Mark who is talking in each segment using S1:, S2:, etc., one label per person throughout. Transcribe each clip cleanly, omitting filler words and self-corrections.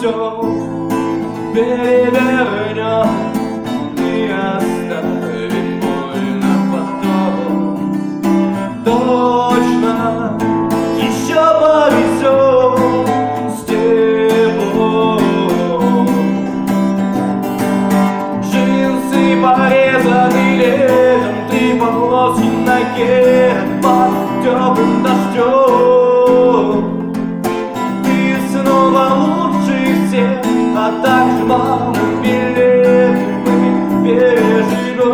S1: все перевернет и оставит больно потом. Точно еще повезет с тобой. Джинсы порезаны летом, три полоски на ноге под теплым дождем. Ты снова лучше всех, а также маму билет мы переживем.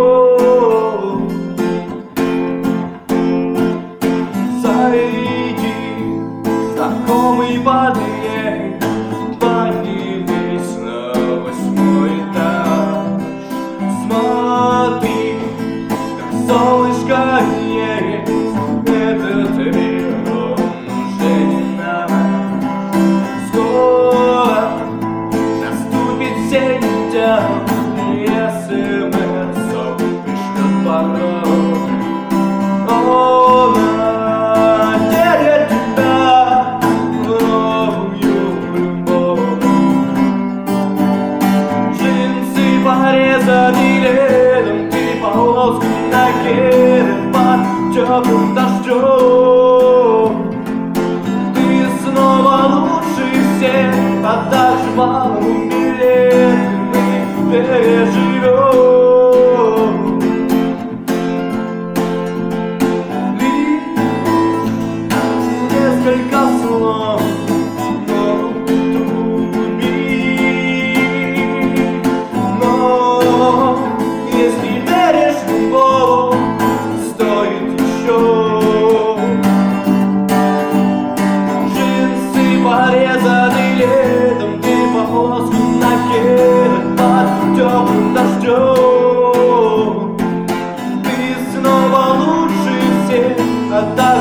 S1: Зайди, знакомый подъезд, поднимись на 8-й этаж. Смотри, как солнышко есть, этот мир уже не наш. Скоро наступит сентябрь, СМС пришлет пароль. Он оденет тебя в новую любовь. Джинсы порезаны летом, три полоски на ноге под теплым дождем. Ты снова лучше всех, а также маму билет мы переживем. Несколько слов, но если веришь в любовь, стоит еще. Джинсы порезаны летом, ты полоски на ноге под теплым дождем. Ты снова лучше всех, а